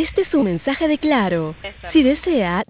Este es un mensaje de Claro. Eso. Si desea,